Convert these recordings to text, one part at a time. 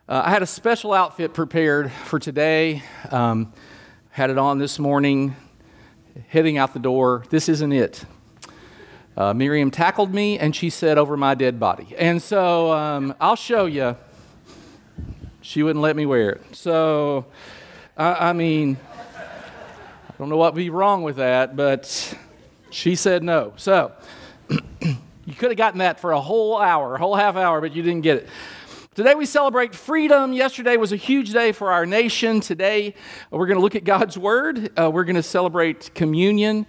I had a special outfit prepared for today. Had it on this morning, heading out the door. This isn't it. Miriam tackled me, and she said, "Over my dead body." And so I'll show you. She wouldn't let me wear it. So, I mean, I don't know what would be wrong with that, but she said no. So, you could have gotten that for a whole half hour, but you didn't get it. Today we celebrate freedom. Yesterday was a huge day for our nation. Today we're going to look at God's Word. We're going to celebrate communion.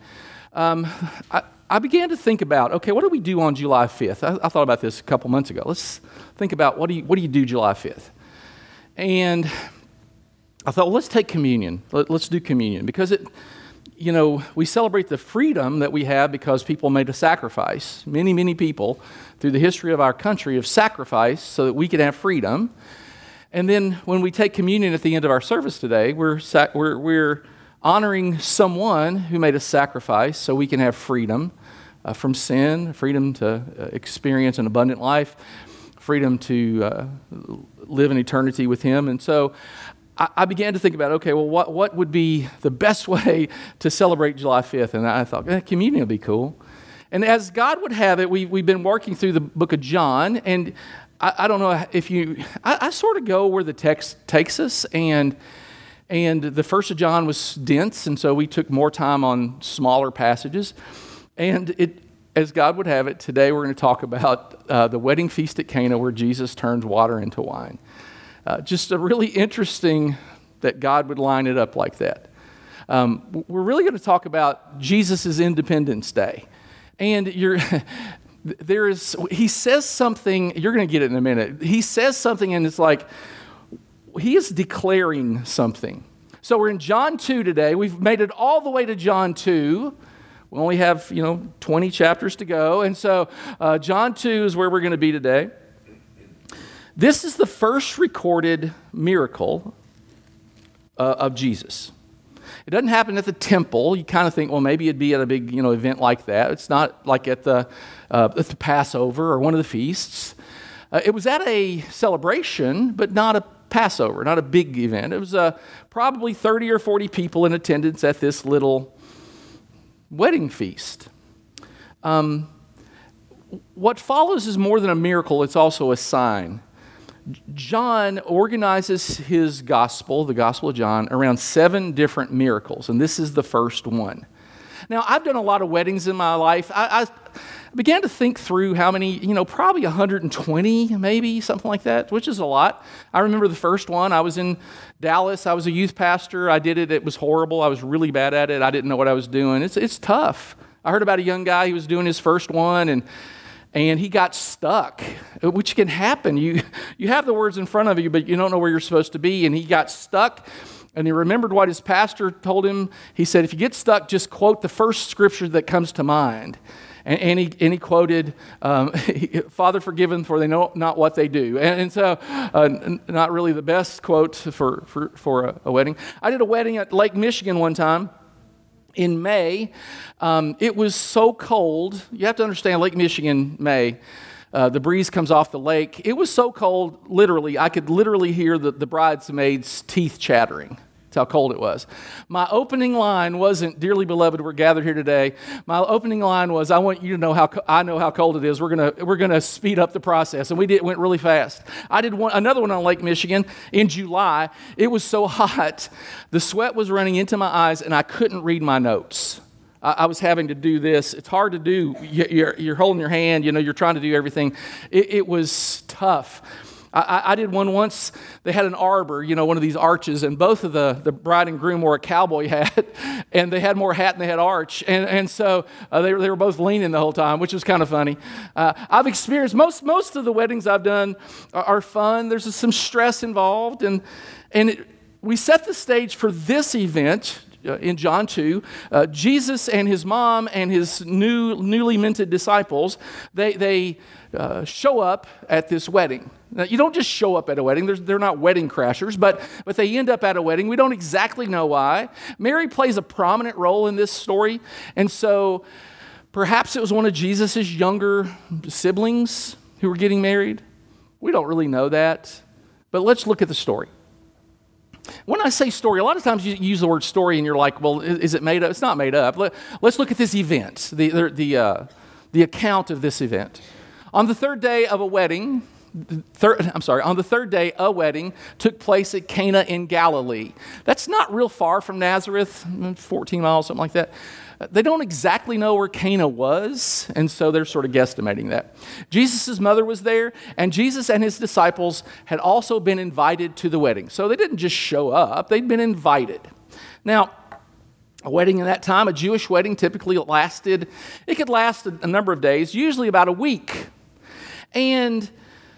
I began to think about, okay, what do we do on July 5th? I thought about this a couple months ago. Let's think about what do you do July 5th? And I thought, well, let's take communion. Let's do communion because we celebrate the freedom that we have because people made a sacrifice. Many, many people through the history of our country have sacrificed so that we can have freedom. And then when we take communion at the end of our service today, we're honoring someone who made a sacrifice so we can have freedom from sin, freedom to experience an abundant life, freedom to live in eternity with Him. And so I began to think about, okay, well, what would be the best way to celebrate July 5th? And I thought, communion would be cool. And as God would have it, we've been working through the book of John, and I don't know if I sort of go where the text takes us, and the first of John was dense, and so we took more time on smaller passages. And as God would have it, today we're going to talk about the wedding feast at Cana where Jesus turns water into wine. Just a really interesting that God would line it up like that. We're really going to talk about Jesus' Independence Day. And he says something, you're going to get it in a minute. He says something and it's like, he is declaring something. So we're in John 2 today. We've made it all the way to John 2. We only have, 20 chapters to go. And so John 2 is where we're going to be today. This is the first recorded miracle of Jesus. It doesn't happen at the temple. You kind of think, well, maybe it'd be at a big, event like that. It's not like at the Passover or one of the feasts. It was at a celebration, but not a Passover, not a big event. It was probably 30 or 40 people in attendance at this little wedding feast. What follows is more than a miracle. It's also a sign. John organizes his gospel, the Gospel of John, around 7 different miracles, and this is the first one. Now, I've done a lot of weddings in my life. I began to think through how many, probably 120, maybe, something like that, which is a lot. I remember the first one. I was in Dallas. I was a youth pastor. I did it. It was horrible. I was really bad at it. I didn't know what I was doing. It's tough. I heard about a young guy who was doing his first one, and he got stuck, which can happen. You have the words in front of you, but you don't know where you're supposed to be. And he got stuck, and he remembered what his pastor told him. He said, if you get stuck, just quote the first scripture that comes to mind. And he quoted, Father, forgive them, for they know not what they do. And so, not really the best quote for a wedding. I did a wedding at Lake Michigan one time. In May, it was so cold. You have to understand, Lake Michigan, May, the breeze comes off the lake. It was so cold, literally, I could literally hear the bridesmaids' teeth chattering. That's how cold it was. My opening line wasn't, "Dearly beloved, we're gathered here today." My opening line was, "I want you to know how I know how cold it is. We're gonna speed up the process," and it went really fast. I did another one on Lake Michigan in July. It was so hot, the sweat was running into my eyes, and I couldn't read my notes. I was having to do this. It's hard to do. You're holding your hand. You're trying to do everything. It was tough. I did one once. They had an arbor, one of these arches, and both of the bride and groom wore a cowboy hat, and they had more hat than they had arch, and so they were both leaning the whole time, which was kind of funny. I've experienced most of the weddings I've done are fun. There's some stress involved, and we set the stage for this event. In John 2, Jesus and his mom and his newly minted disciples, they show up at this wedding. Now, you don't just show up at a wedding. They're not wedding crashers, but they end up at a wedding. We don't exactly know why. Mary plays a prominent role in this story, and so perhaps it was one of Jesus' younger siblings who were getting married. We don't really know that. But let's look at the story. When I say story, a lot of times you use the word story and you're like, well, is it made up? It's not made up. Let's look at this event, the account of this event. On the third day of a wedding, on the third day, a wedding took place at Cana in Galilee. That's not real far from Nazareth, 14 miles, something like that. They don't exactly know where Cana was, and so they're sort of guesstimating that. Jesus' mother was there, and Jesus and his disciples had also been invited to the wedding. So they didn't just show up, they'd been invited. Now, a wedding in that time, a Jewish wedding, typically could last a number of days, usually about a week. And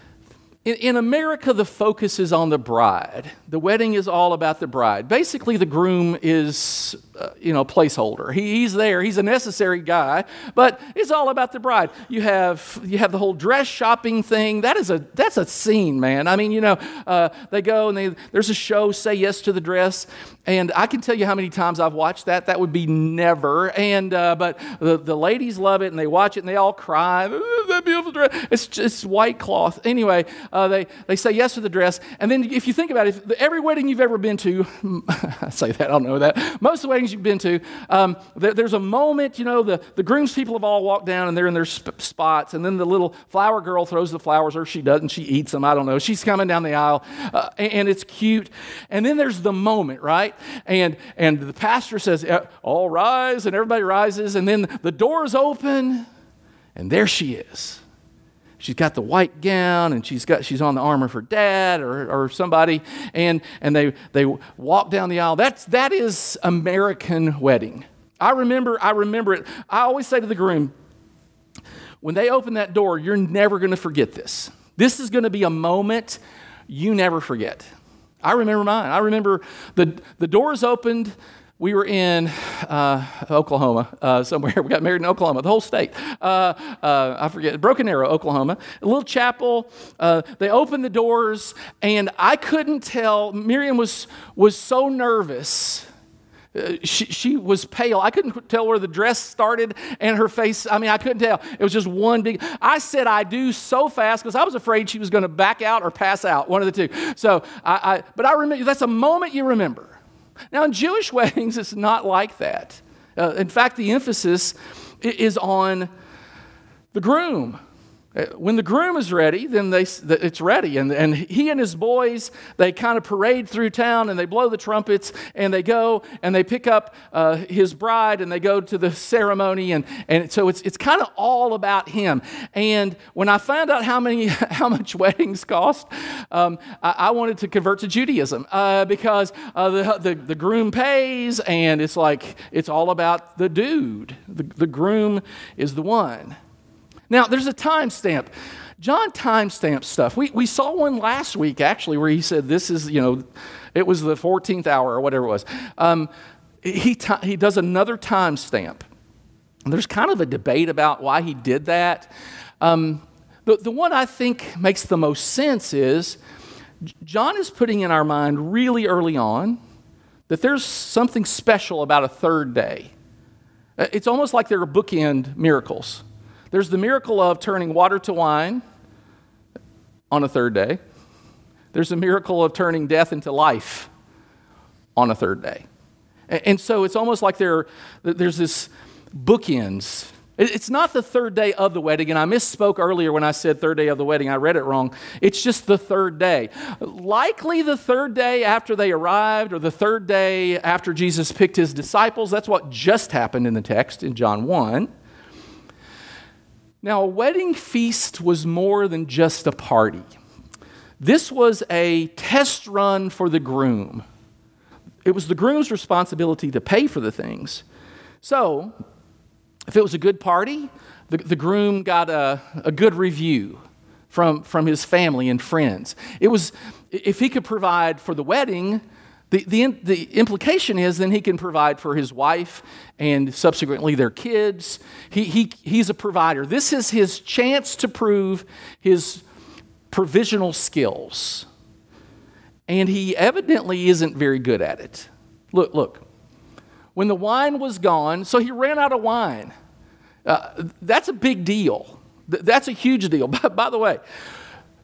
in America, the focus is on the bride. The wedding is all about the bride. Basically, the groom is, placeholder. He's there. He's a necessary guy, but it's all about the bride. You have the whole dress shopping thing. That's a scene, man. I mean, they go and there's a show, Say Yes to the Dress, and I can tell you how many times I've watched that. That would be never. And but the ladies love it, and they watch it, and they all cry. That beautiful dress. It's just white cloth. Anyway. They say yes to the dress, and then if you think about it, every wedding you've ever been to, I say that, I don't know that, most of the weddings you've been to, there's a moment, the groom's people have all walked down and they're in their spots, and then the little flower girl throws the flowers, or she doesn't, she eats them, I don't know, she's coming down the aisle, and it's cute, and then there's the moment, right, and the pastor says, all rise, and everybody rises, and then the doors open, and there she is. She's got the white gown, and she's on the arm of her dad or somebody, and they walk down the aisle. That is American wedding. I remember it. I always say to the groom, when they open that door, you're never going to forget this. This is going to be a moment you never forget. I remember mine. I remember the doors opened. We were in Oklahoma somewhere. We got married in Oklahoma, the whole state. I forget, Broken Arrow, Oklahoma. A little chapel. They opened the doors, and I couldn't tell. Miriam was so nervous. She was pale. I couldn't tell where the dress started and her face. I mean, I couldn't tell. It was just one big. I said I do so fast because I was afraid she was going to back out or pass out, one of the two. So but I remember, that's a moment you remember. Now, in Jewish weddings, it's not like that. In fact, the emphasis is on the groom. When the groom is ready, then it's ready. And he and his boys, they kind of parade through town, and they blow the trumpets, and they go, and they pick up his bride, and they go to the ceremony. And so it's kind of all about him. And when I found out how much weddings cost, I wanted to convert to Judaism because the groom pays, and it's like it's all about the dude. The groom is the one. Now, there's a timestamp. John timestamps stuff. We saw one last week, actually, where he said this is, it was the 14th hour or whatever it was. He does another timestamp. There's kind of a debate about why he did that. The one I think makes the most sense is John is putting in our mind really early on that there's something special about a third day. It's almost like there are bookend miracles. There's the miracle of turning water to wine on a third day. There's a miracle of turning death into life on a third day. And so it's almost like there's this bookends. It's not the third day of the wedding, and I misspoke earlier when I said third day of the wedding. I read it wrong. It's just the third day. Likely the third day after they arrived, or the third day after Jesus picked his disciples. That's what just happened in the text in John 1. Now, a wedding feast was more than just a party. This was a test run for the groom. It was the groom's responsibility to pay for the things. So, if it was a good party, the groom got a good review from his family and friends. It was, if he could provide for the wedding, the implication is then he can provide for his wife and subsequently their kids. He's a provider. This is his chance to prove his provisional skills. And he evidently isn't very good at it. Look. When the wine was gone, so he ran out of wine. That's a big deal. That's a huge deal. By the way,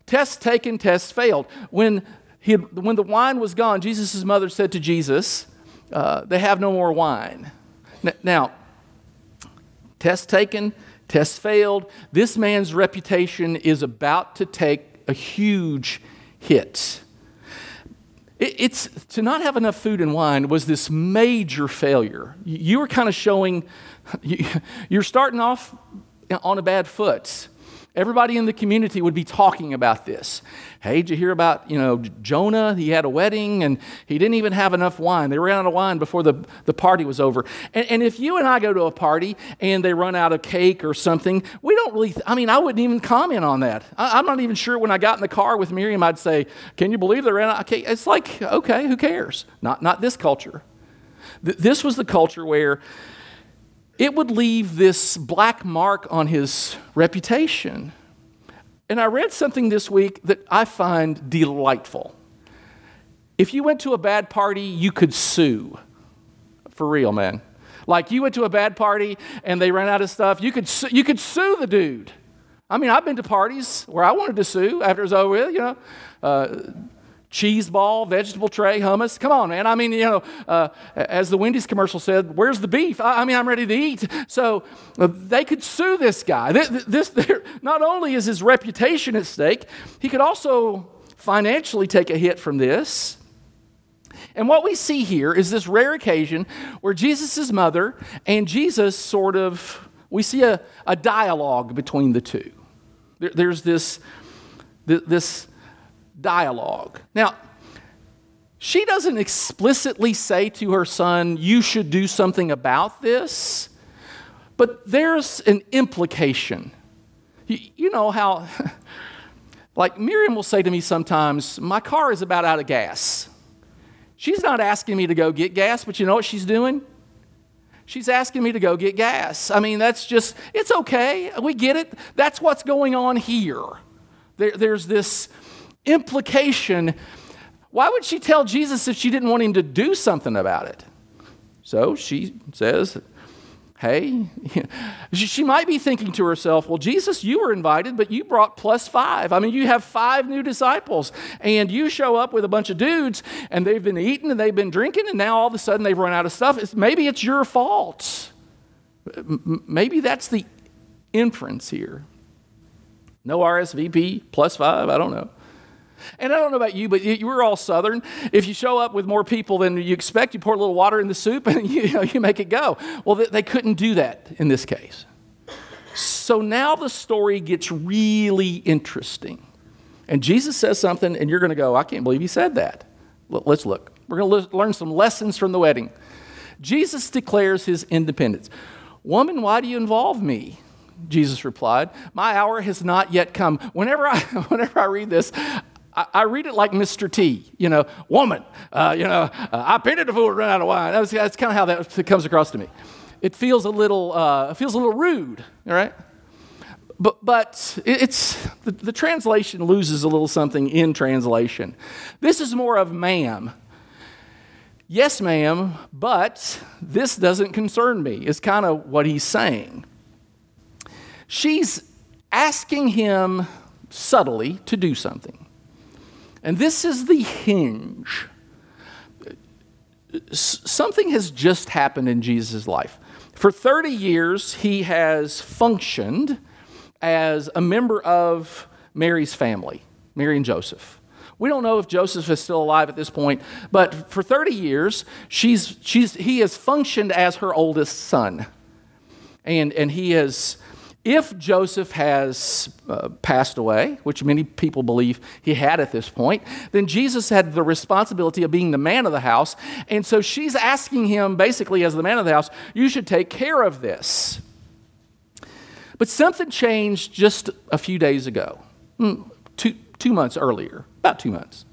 Test taken, test failed. When the wine was gone, Jesus' mother said to Jesus, they have no more wine. Now, test taken, test failed. This man's reputation is about to take a huge hit. It's to not have enough food and wine was this major failure. You were kind of showing, you're starting off on a bad foot. Everybody in the community would be talking about this. Hey, did you hear about, Jonah? He had a wedding and he didn't even have enough wine. They ran out of wine before the party was over. And if you and I go to a party and they run out of cake or something, we don't really, I wouldn't even comment on that. I'm not even sure when I got in the car with Miriam, I'd say, can you believe they ran out of cake? It's like, okay, who cares? Not this culture. This was the culture where it would leave this black mark on his reputation. And I read something this week that I find delightful. If you went to a bad party, you could sue. For real, man. Like you went to a bad party and they ran out of stuff, you could sue the dude. I've been to parties where I wanted to sue after it was over with, cheese ball, vegetable tray, hummus. Come on, man. As the Wendy's commercial said, where's the beef? I'm ready to eat. So they could sue this guy. Not only is his reputation at stake, he could also financially take a hit from this. And what we see here is this rare occasion where Jesus' mother and Jesus we see a dialogue between the two. There's this dialogue. Now, she doesn't explicitly say to her son, you should do something about this, but there's an implication. You know how, like Miriam will say to me sometimes, my car is about out of gas. She's not asking me to go get gas, but you know what she's doing? She's asking me to go get gas. It's okay. We get it. That's what's going on here. There's this implication. Why would she tell Jesus if she didn't want him to do something about it? So she says, hey, she might be thinking to herself, well, Jesus, you were invited, but you brought +5. You have 5 new disciples, and you show up with a bunch of dudes, and they've been eating, and they've been drinking, and now all of a sudden they've run out of stuff. Maybe it's your fault. Maybe that's the inference here. No RSVP, +5, I don't know. And I don't know about you, but we're all Southern. If you show up with more people than you expect, you pour a little water in the soup and you make it go. Well, they couldn't do that in this case. So now the story gets really interesting. And Jesus says something, and you're going to go, I can't believe he said that. Let's look. We're going to learn some lessons from the wedding. Jesus declares his independence. Woman, why do you involve me? Jesus replied, my hour has not yet come. Whenever I read this, I read it like Mr. T, woman, I painted a fool to run out of wine. That's kind of how that comes across to me. It feels a little rude, all right? But it's the translation loses a little something in translation. This is more of ma'am. Yes, ma'am, but this doesn't concern me, is kind of what he's saying. She's asking him subtly to do something. And this is the hinge. Something has just happened in Jesus' life. For 30 years, he has functioned as a member of Mary's family, Mary and Joseph. We don't know if Joseph is still alive at this point, but for 30 years, he has functioned as her oldest son. And he has... If Joseph has passed away, which many people believe he had at this point, then Jesus had the responsibility of being the man of the house. And so she's asking him, basically as the man of the house, you should take care of this. But something changed just a few days ago, 2 months earlier, about 2 months.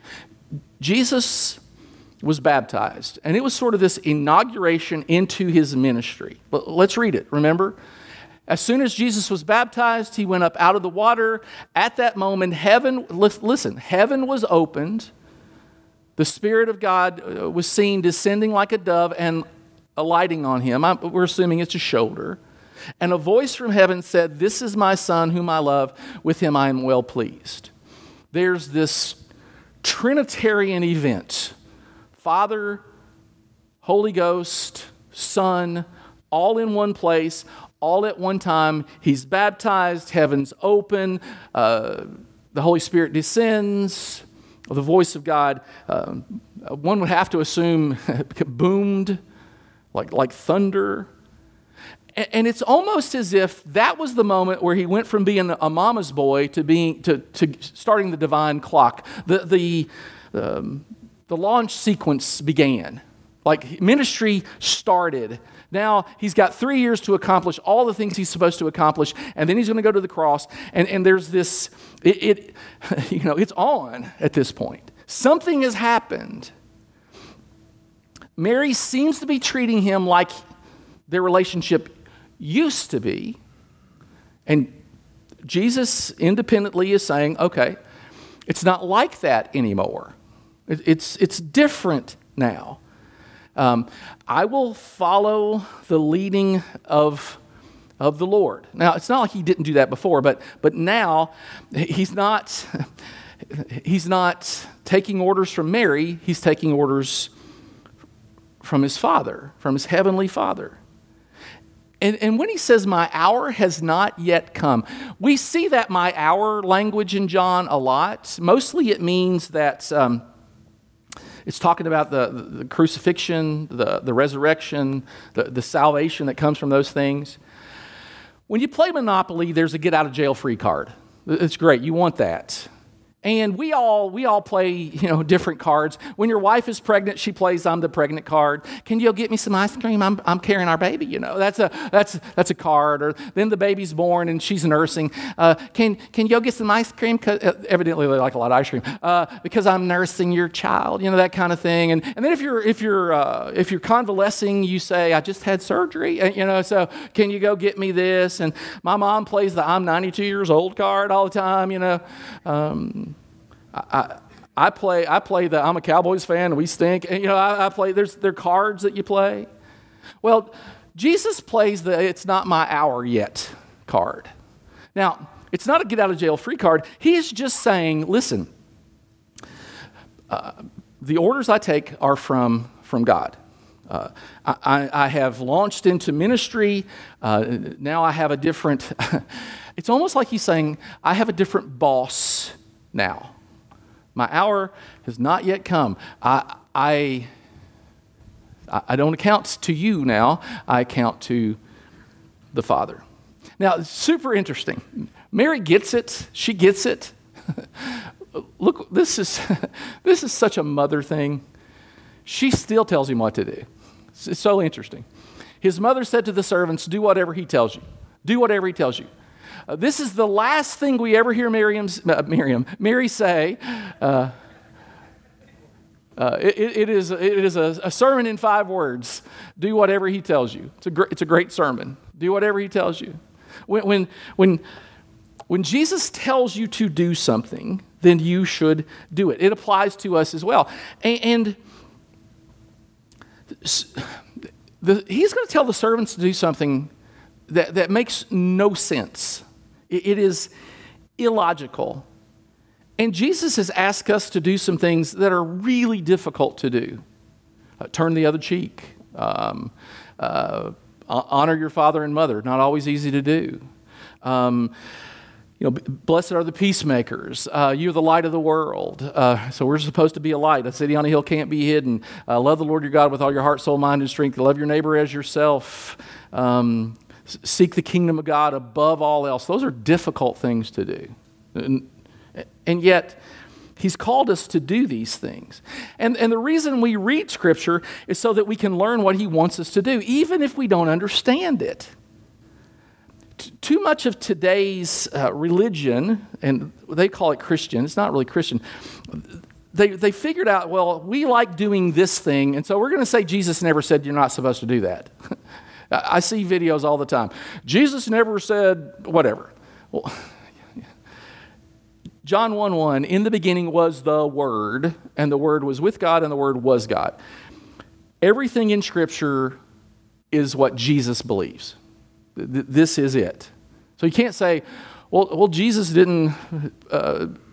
Jesus was baptized, and it was sort of this inauguration into his ministry. But let's read it, remember? As soon as Jesus was baptized, he went up out of the water. At that moment, heaven was opened. The Spirit of God was seen descending like a dove and alighting on him. We're assuming it's a shoulder. And a voice from heaven said, this is my son whom I love. With him I am well pleased. there's this Trinitarian event. Father, Holy Ghost, Son, all in one place, all at one time. He's baptized, heaven's open, the Holy Spirit descends, the voice of God, one would have to assume, boomed like thunder. And it's almost as if that was the moment where he went from being a mama's boy to starting the divine clock. The launch sequence began. Like ministry started. Now he's got 3 years to accomplish all the things he's supposed to accomplish, and then he's going to go to the cross. And there's this, it's on at this point. Something has happened. Mary seems to be treating him like their relationship used to be. And Jesus independently is saying, okay, it's not like that anymore. It's different now. I will follow the leading of the Lord. Now, it's not like he didn't do that before, but now he's not taking orders from Mary. He's taking orders from his Father, from his heavenly Father. And when he says, my hour has not yet come, we see that my hour language in John a lot. Mostly it means that it's talking about the crucifixion, the resurrection, the salvation that comes from those things. When you play Monopoly, there's a get-out-of-jail-free card. It's great. You want that. And we all play, different cards. When your wife is pregnant, she plays I'm the pregnant card. Can you go get me some ice cream? I'm carrying our baby. That's a card. Or then the baby's born and she's nursing. Can you go get some ice cream? Evidently they like a lot of ice cream because I'm nursing your child. That kind of thing. And then if you're convalescing, you say I just had surgery. So can you go get me this? And my mom plays the I'm 92 years old card all the time. I play the I'm a Cowboys fan and we stink. And, I play, there are cards that you play. Well, Jesus plays the it's not my hour yet card. Now, it's not a get out of jail free card. He is just saying, listen, the orders I take are from God. I have launched into ministry. Now I have a different, it's almost like he's saying, I have a different boss now. My hour has not yet come. I don't account to you now. I account to the Father. Now, super interesting. Mary gets it. She gets it. Look, this is such a mother thing. She still tells him what to do. It's so interesting. His mother said to the servants, do whatever he tells you. Do whatever he tells you. This is the last thing we ever hear Mary say. It is a sermon in 5 words. Do whatever he tells you. It's a great sermon. Do whatever he tells you. When Jesus tells you to do something, then you should do it. It applies to us as well. And he's going to tell the servants to do something that makes no sense. It is illogical. And Jesus has asked us to do some things that are really difficult to do. Turn the other cheek. Honor your father and mother. Not always easy to do. Blessed are the peacemakers. You're the light of the world. So we're supposed to be a light. A city on a hill can't be hidden. Love the Lord your God with all your heart, soul, mind, and strength. Love your neighbor as yourself. Seek the kingdom of God above all else. Those are difficult things to do. And yet, he's called us to do these things. And the reason we read Scripture is so that we can learn what he wants us to do, even if we don't understand it. Too much of today's religion, and they call it Christian, it's not really Christian, they figured out, well, we like doing this thing, and so we're going to say Jesus never said you're not supposed to do that. I see videos all the time. Jesus never said whatever. Well, John 1:1, in the beginning was the Word, and the Word was with God, and the Word was God. Everything in Scripture is what Jesus believes. This is it. So you can't say, well, Jesus didn't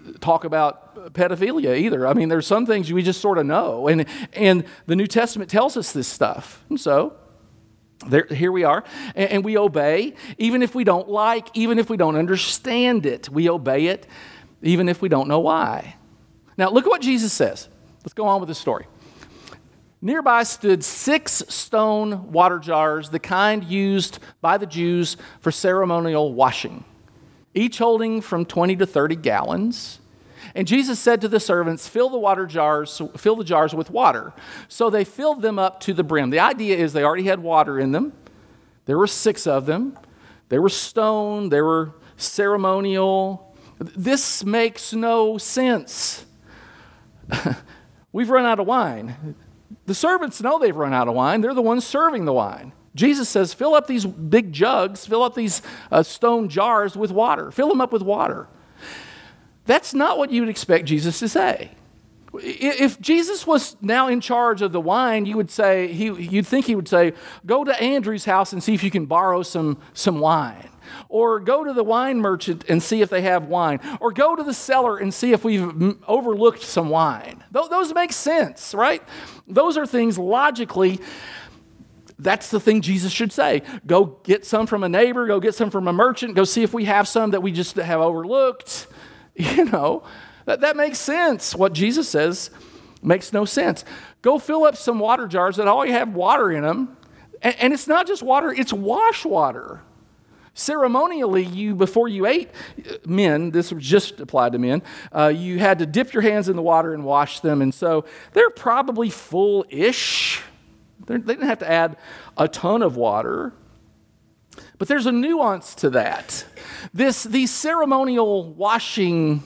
talk about pedophilia either. I mean, there's some things we just sort of know. And the New Testament tells us this stuff. And so here we are. And we obey, even if we don't like, even if we don't understand it. We obey it, even if we don't know why. Now, look at what Jesus says. Let's go on with the story. Nearby stood 6 stone water jars, the kind used by the Jews for ceremonial washing, each holding from 20 to 30 gallons. And Jesus said to the servants, fill the jars with water. So they filled them up to the brim. The idea is they already had water in them. There were 6 of them. They were stone. They were ceremonial. This makes no sense. We've run out of wine. The servants know they've run out of wine. They're the ones serving the wine. Jesus says, fill up these big jugs, fill up these stone jars with water. Fill them up with water. That's not what you would expect Jesus to say. If Jesus was now in charge of the wine, you'd think he would say, go to Andrew's house and see if you can borrow some wine. Or go to the wine merchant and see if they have wine. Or go to the cellar and see if we've overlooked some wine. Those make sense, right? Those are things logically, that's the thing Jesus should say. Go get some from a neighbor, go get some from a merchant, go see if we have some that we just have overlooked. You know, that makes sense. What Jesus says makes no sense. Go fill up some water jars that all you have water in them. And it's not just water, it's wash water. Ceremonially, before you ate, men, this was just applied to men, you had to dip your hands in the water and wash them. And so they're probably full-ish. They didn't have to add a ton of water. But there's a nuance to that. These ceremonial washing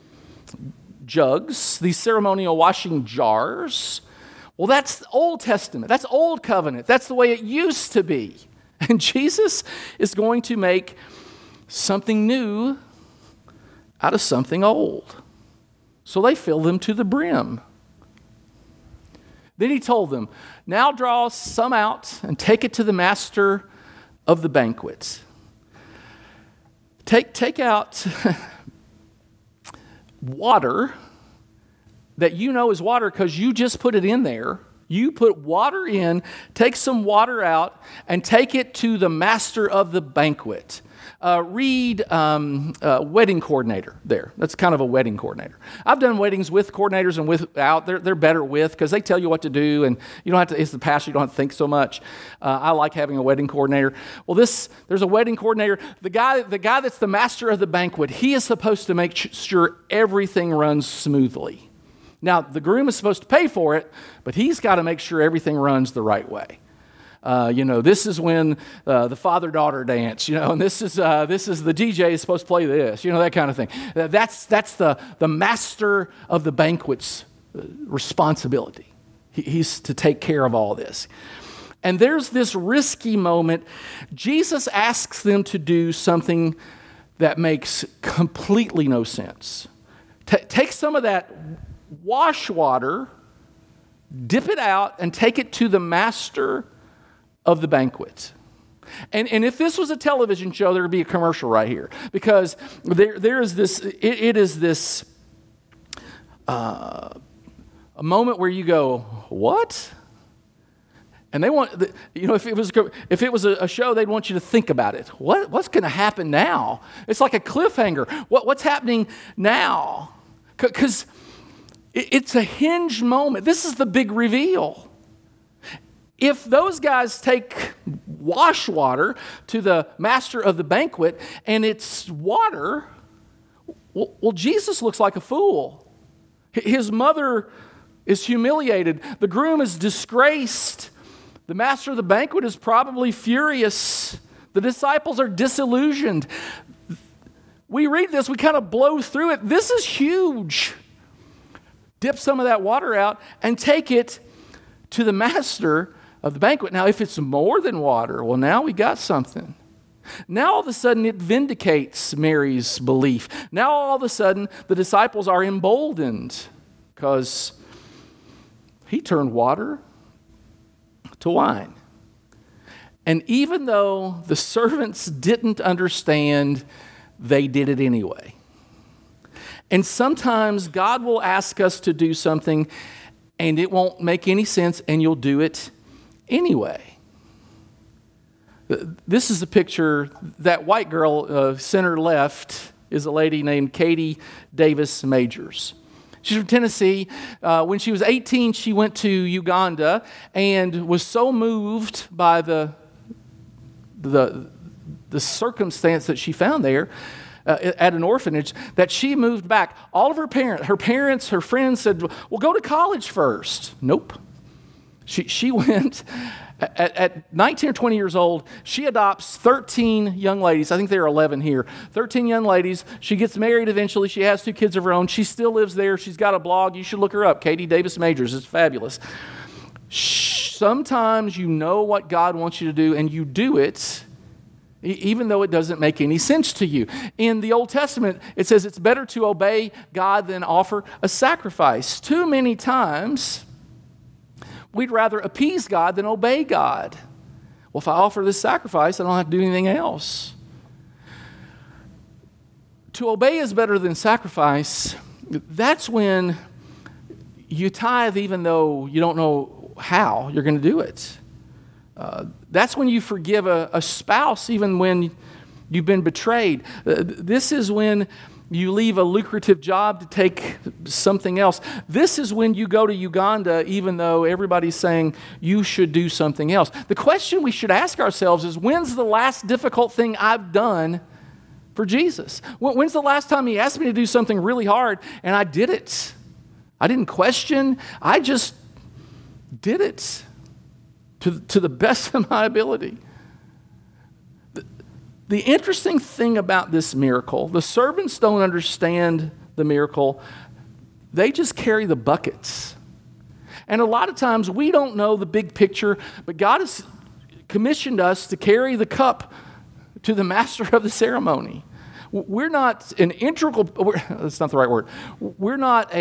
jugs, these ceremonial washing jars, well, that's Old Testament. That's Old Covenant. That's the way it used to be. And Jesus is going to make something new out of something old. So they fill them to the brim. Then he told them, now draw some out and take it to the master of the banquet. Take out water that you know is water because you just put it in there. You put water in, take some water out, and take it to the master of the banquet. Read wedding coordinator there. That's kind of a wedding coordinator. I've done weddings with coordinators and without. They're better with because they tell you what to do, and you don't have to. It's the pastor. You don't have to think so much. I like having a wedding coordinator. Well, there's a wedding coordinator. The guy that's the master of the banquet. He is supposed to make sure everything runs smoothly. Now, the groom is supposed to pay for it, but he's got to make sure everything runs the right way. This is when the father-daughter dance, and this is the DJ is supposed to play this, that kind of thing. That's the master of the banquet's responsibility. He's to take care of all this. And there's this risky moment. Jesus asks them to do something that makes completely no sense. Take some of that wash water, dip it out, and take it to the master of the banquet. And if this was a television show, there would be a commercial right here. Because there is this, it is this a moment where you go, what? And they want, if it was a show, they'd want you to think about it. What's going to happen now? It's like a cliffhanger. What's happening now? Because it's a hinge moment. This is the big reveal. If those guys take wash water to the master of the banquet and it's water, well, Jesus looks like a fool. His mother is humiliated. The groom is disgraced. The master of the banquet is probably furious. The disciples are disillusioned. We read this, we kind of blow through it. This is huge. Dip some of that water out and take it to the master of the banquet. Now, if it's more than water, well, now we got something. Now, all of a sudden, it vindicates Mary's belief. Now, all of a sudden, the disciples are emboldened because he turned water to wine. And even though the servants didn't understand, they did it anyway. And sometimes God will ask us to do something and it won't make any sense and you'll do it anyway. This is a picture. That white girl, center left, is a lady named Katie Davis Majors. She's from Tennessee. When she was 18, she went to Uganda and was so moved by the circumstance that she found there at an orphanage that she moved back. All of her parents, her friends said, well, go to college first. Nope. She went at 19 or 20 years old. She adopts 13 young ladies. I think there are 11 here. 13 young ladies. She gets married eventually. She has 2 kids of her own. She still lives there. She's got a blog. You should look her up. Katie Davis Majors. It's fabulous. Sometimes you know what God wants you to do and you do it even though it doesn't make any sense to you. In the Old Testament, it says it's better to obey God than offer a sacrifice. Too many times, we'd rather appease God than obey God. Well, if I offer this sacrifice, I don't have to do anything else. To obey is better than sacrifice. That's when you tithe even though you don't know how you're going to do it. That's when you forgive a spouse even when you've been betrayed. This is when you leave a lucrative job to take something else. This is when you go to Uganda even though everybody's saying you should do something else. The question we should ask ourselves is, when's the last difficult thing I've done for Jesus? When's the last time he asked me to do something really hard and I did it? I didn't question. I just did it to the best of my ability. The interesting thing about this miracle, the servants don't understand the miracle. They just carry the buckets. And a lot of times we don't know the big picture, but God has commissioned us to carry the cup to the master of the ceremony. We're not an integral, that's not the right word. We're not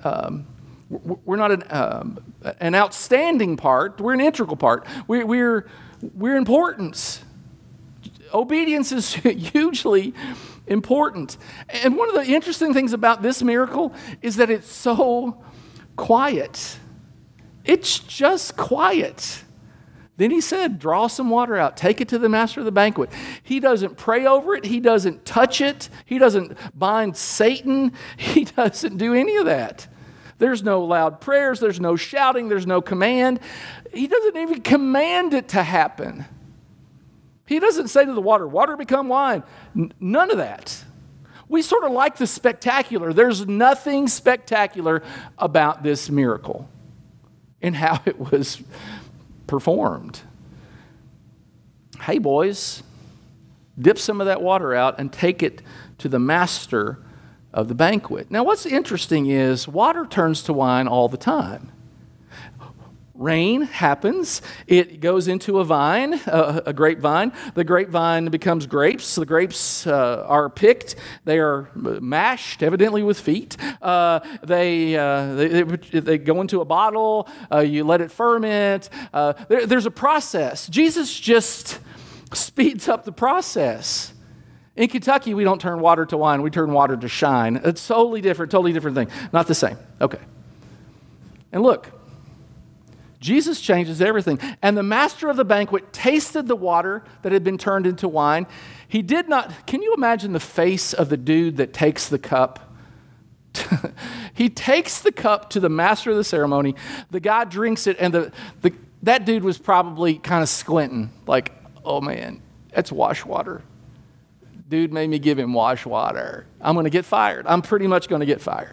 an outstanding part. We're an integral part. We're important. Obedience is hugely important. And one of the interesting things about this miracle is that it's so quiet. It's just quiet. Then he said, draw some water out. Take it to the master of the banquet. He doesn't pray over it. He doesn't touch it. He doesn't bind Satan. He doesn't do any of that. There's no loud prayers. There's no shouting. There's no command. He doesn't even command it to happen. He doesn't say to the water, water become wine. None of that. We sort of like the spectacular. There's nothing spectacular about this miracle and how it was performed. Hey, boys, dip some of that water out and take it to the master of the banquet. Now, what's interesting is water turns to wine all the time. Rain happens. It goes into a vine, a grapevine. The grapevine becomes grapes. The grapes are picked. They are mashed, evidently with feet. They go into a bottle. You let it ferment. There's a process. Jesus just speeds up the process. In Kentucky, we don't turn water to wine. We turn water to shine. It's totally different thing. Not the same. Okay. And look, Jesus changes everything. And the master of the banquet tasted the water that had been turned into wine. He did not, can you imagine the face of the dude that takes the cup? He takes the cup to the master of the ceremony. The guy drinks it, and that dude was probably kind of squinting, like, oh man, that's wash water. Dude made me give him wash water. I'm going to get fired. I'm pretty much going to get fired.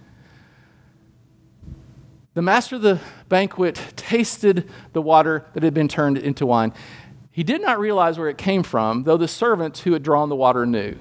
The master of the banquet tasted the water that had been turned into wine. He did not realize where it came from, though the servants who had drawn the water knew.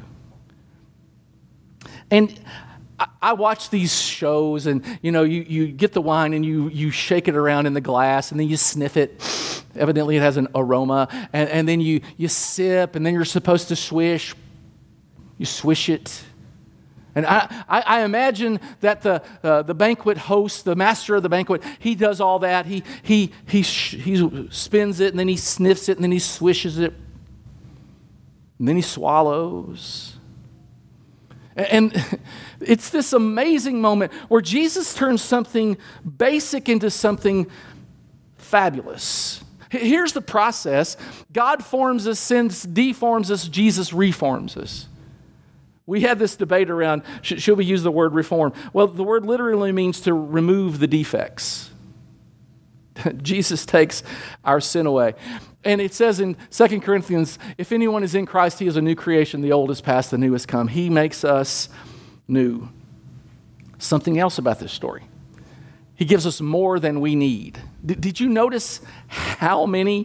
And I watch these shows, and you get the wine and you shake it around in the glass, and then you sniff it. Evidently, it has an aroma, and then you sip, and then you're supposed to swish. You swish it. And I imagine that the banquet host, the master of the banquet, he does all that. He spins it, and then he sniffs it, and then he swishes it, and then he swallows. And it's this amazing moment where Jesus turns something basic into something fabulous. Here's the process. God forms us, sin deforms us, Jesus reforms us. We had this debate around, should we use the word reform? Well, the word literally means to remove the defects. Jesus takes our sin away. And it says in 2 Corinthians, if anyone is in Christ, he is a new creation. The old is past, the new has come. He makes us new. Something else about this story. He gives us more than we need. Did you notice how many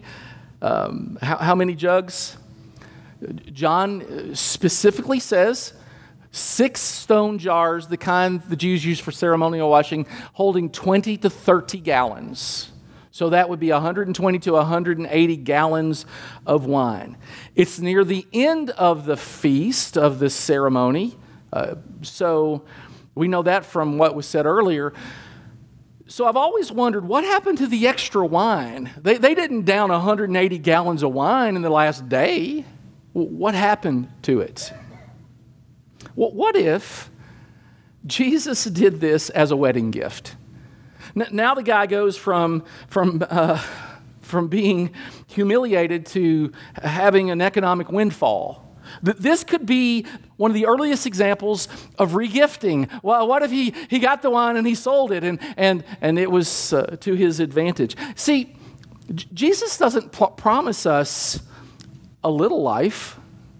jugs? John specifically says 6 stone jars, the kind the Jews use for ceremonial washing, holding 20 to 30 gallons. So that would be 120 to 180 gallons of wine. It's near the end of the feast of this ceremony. So we know that from what was said earlier. So I've always wondered, what happened to the extra wine? They didn't down 180 gallons of wine in the last day. What happened to it? Well, what if Jesus did this as a wedding gift? Now the guy goes from being humiliated to having an economic windfall. This could be one of the earliest examples of regifting. Well, what if he got the wine and he sold it and it was to his advantage? See, Jesus doesn't promise us a little life.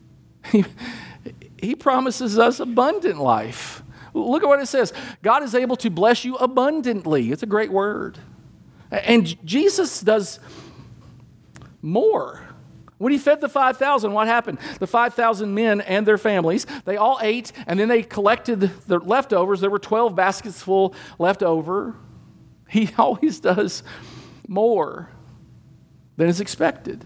He promises us abundant life. Look at what it says. God is able to bless you abundantly. It's a great word. And Jesus does more. When he fed the 5,000, what happened? The 5,000 men and their families, they all ate, and then they collected the leftovers. There were 12 baskets full left over. He always does more than is expected.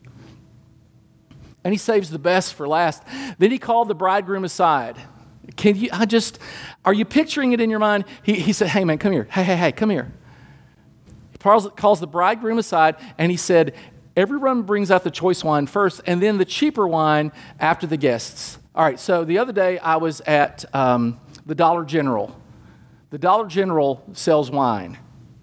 And he saves the best for last. Then he called the bridegroom aside. Are you picturing it in your mind? He said, hey man, come here. Hey, come here. He calls the bridegroom aside and he said, everyone brings out the choice wine first and then the cheaper wine after the guests. All right, so the other day I was at the Dollar General. The Dollar General sells wine.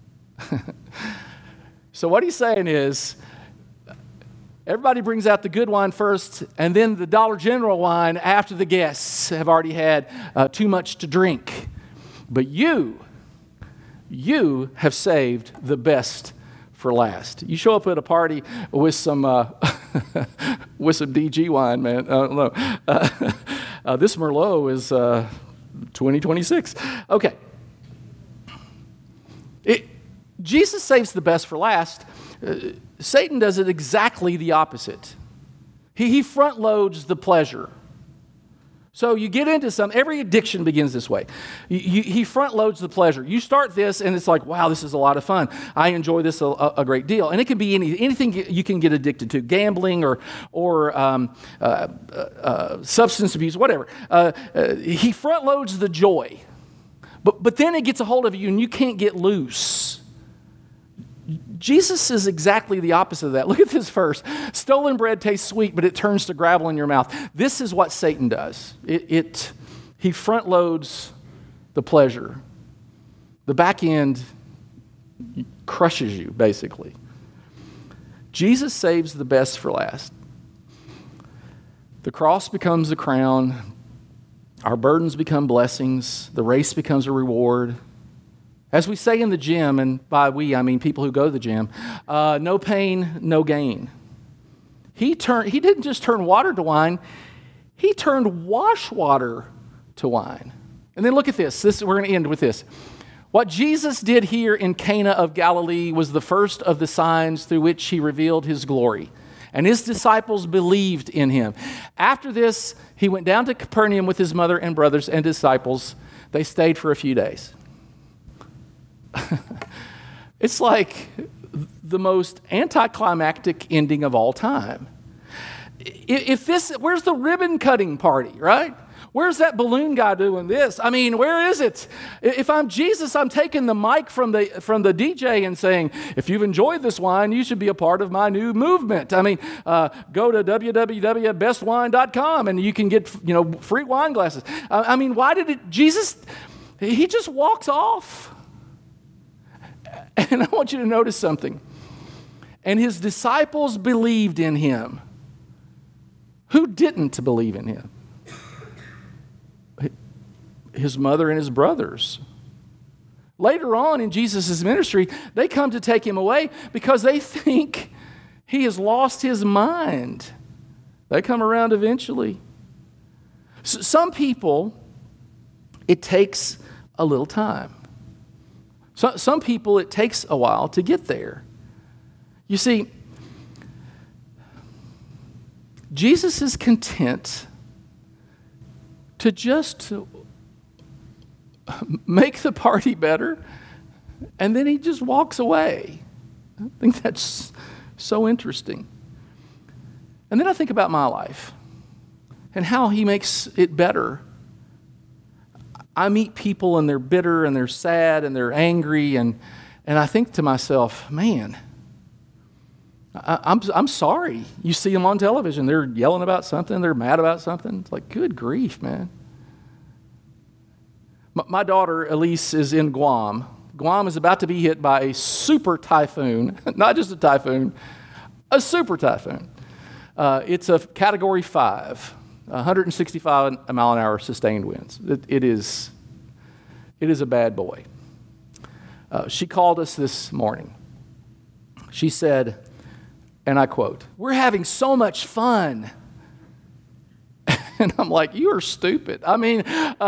So what he's saying is, everybody brings out the good wine first, and then the Dollar General wine after the guests have already had too much to drink. But you have saved the best for last. You show up at a party with some DG wine, man. I don't know. This Merlot is 2026. Okay. Jesus saves the best for last. Satan does it exactly the opposite. He front loads the pleasure. So you get into every addiction begins this way. He front loads the pleasure. You start this and it's like, wow, this is a lot of fun. I enjoy this a great deal. And it can be anything you can get addicted to, gambling or substance abuse, whatever. He front loads the joy. But then it gets a hold of you and you can't get loose. Jesus is exactly the opposite of that. Look at this verse. Stolen bread tastes sweet, but it turns to gravel in your mouth. This is what Satan does. He front loads the pleasure. The back end crushes you, basically. Jesus saves the best for last. The cross becomes the crown. Our burdens become blessings. The race becomes a reward. As we say in the gym, and by we, I mean people who go to the gym, no pain, no gain. He didn't just turn water to wine, he turned wash water to wine. And then look at this. We're going to end with this. What Jesus did here in Cana of Galilee was the first of the signs through which he revealed his glory. And his disciples believed in him. After this, he went down to Capernaum with his mother and brothers and disciples. They stayed for a few days. It's like the most anticlimactic ending of all time. Where's the ribbon cutting party, right? Where's that balloon guy doing this? I mean, where is it? If I'm Jesus, I'm taking the mic from the DJ and saying, if you've enjoyed this wine, you should be a part of my new movement. I mean, go to www.bestwine.com and you can get, free wine glasses. I mean, why did Jesus, he just walks off. And I want you to notice something. And his disciples believed in him. Who didn't believe in him? His mother and his brothers. Later on in Jesus' ministry, they come to take him away because they think he has lost his mind. They come around eventually. Some people, it takes a little time. Some people, it takes a while to get there. You see, Jesus is content to just make the party better, and then he just walks away. I think that's so interesting. And then I think about my life and how he makes it better. I meet people and they're bitter and they're sad and they're angry, and I think to myself, man, I'm sorry. You see them on television. They're yelling about something. They're mad about something. It's like, good grief, man. My daughter, Elise, is in Guam. Guam is about to be hit by a super typhoon. Not just a typhoon, a super typhoon. It's a Category 5, 165 mile an hour sustained winds. It is a bad boy. She called us this morning. She said, and I quote, "We're having so much fun." And I'm like, you are stupid. I mean,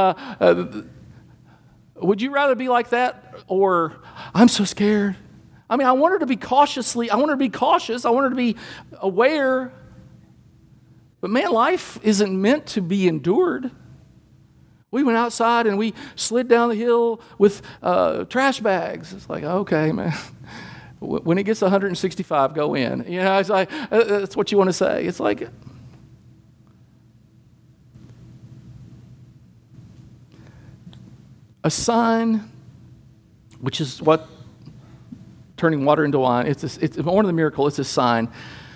would you rather be like that or I'm so scared? I mean, I want her to be cautious. I want her to be aware. But man, life isn't meant to be endured. We went outside and we slid down the hill with trash bags. It's like, okay, man. When it gets 165, go in. It's like, that's what you want to say. It's like, a sign, which is what turning water into wine, it's more than a miracle, it's a sign.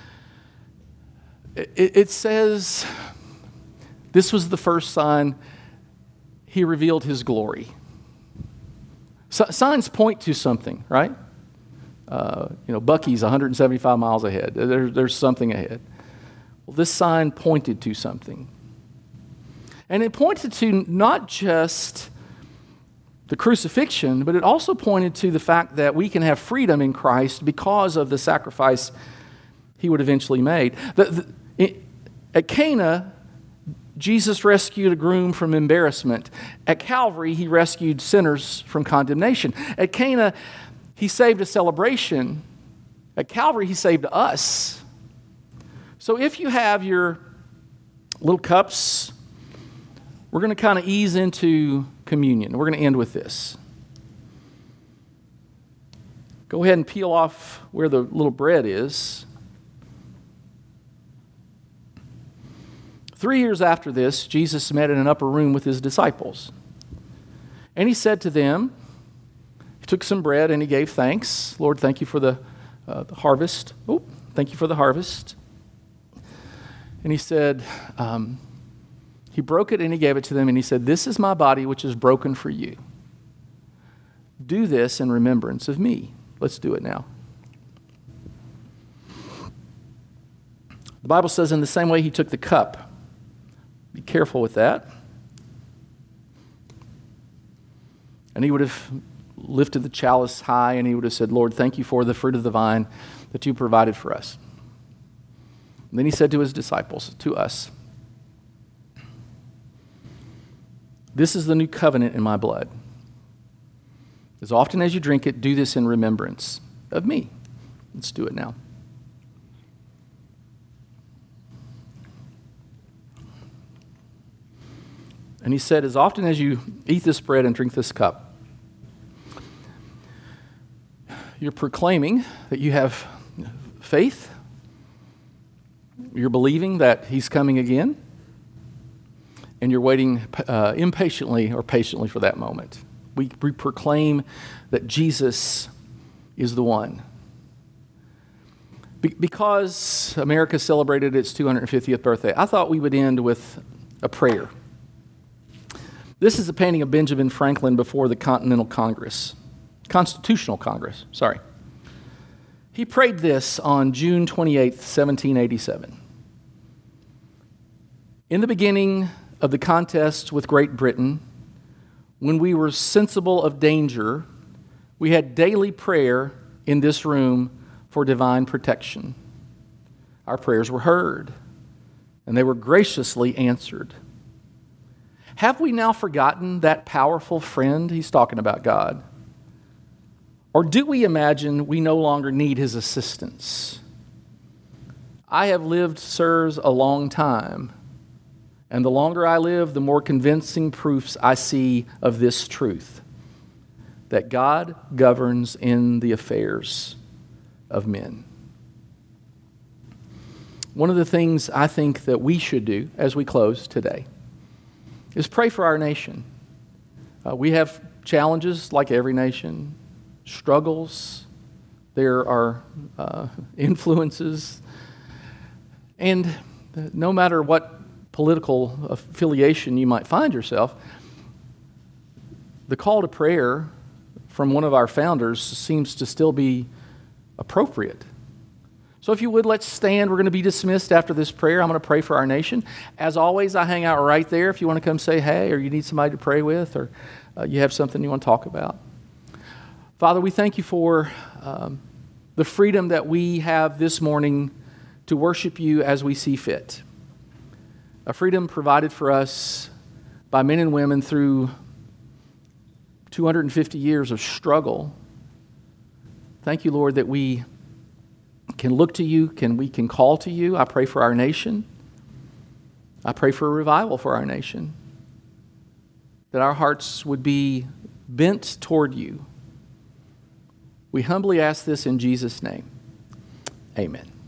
It says this was the first sign he revealed his glory. Signs point to something, right? Bucky's 175 miles ahead. There's something ahead. Well, this sign pointed to something. And it pointed to not just the crucifixion, but it also pointed to the fact that we can have freedom in Christ because of the sacrifice he would eventually make. At Cana, Jesus rescued a groom from embarrassment. At Calvary, he rescued sinners from condemnation. At Cana, he saved a celebration. At Calvary, he saved us. So if you have your little cups, we're going to kind of ease into communion. We're going to end with this. Go ahead and peel off where the little bread is. 3 years after this, Jesus met in an upper room with his disciples. And he said to them, he took some bread and he gave thanks. Lord, thank you for the harvest. Oh, thank you for the harvest. And he said, he broke it and he gave it to them and he said, "This is my body which is broken for you. Do this in remembrance of me." Let's do it now. The Bible says in the same way he took the cup. Be careful with that. And he would have lifted the chalice high and he would have said, "Lord, thank you for the fruit of the vine that you provided for us." And then he said to his disciples, to us, "This is the new covenant in my blood. As often as you drink it, do this in remembrance of me." Let's do it now. And he said, as often as you eat this bread and drink this cup, you're proclaiming that you have faith. You're believing that he's coming again. and you're waiting impatiently or patiently for that moment. We proclaim that Jesus is the one. Because America celebrated its 250th birthday, I thought we would end with a prayer. This is a painting of Benjamin Franklin before the Constitutional Congress. He prayed this on June 28th, 1787. In the beginning of the contest with Great Britain, when we were sensible of danger, we had daily prayer in this room for divine protection. Our prayers were heard, and they were graciously answered. Have we now forgotten that powerful friend? He's talking about God. Or do we imagine we no longer need his assistance? I have lived, sirs, a long time, and the longer I live, the more convincing proofs I see of this truth, that God governs in the affairs of men. One of the things I think that we should do as we close today is pray for our nation. We have challenges like every nation, struggles, there are influences, and no matter what political affiliation you might find yourself, the call to prayer from one of our founders seems to still be appropriate. So if you would, let's stand. We're going to be dismissed after this prayer. I'm going to pray for our nation. As always, I hang out right there if you want to come say hey, or you need somebody to pray with, or you have something you want to talk about. Father, we thank you for the freedom that we have this morning to worship you as we see fit. A freedom provided for us by men and women through 250 years of struggle. Thank you, Lord, that we can look to you, we can call to you. I pray for our nation. I pray for a revival for our nation, that our hearts would be bent toward you. We humbly ask this in Jesus' name. Amen.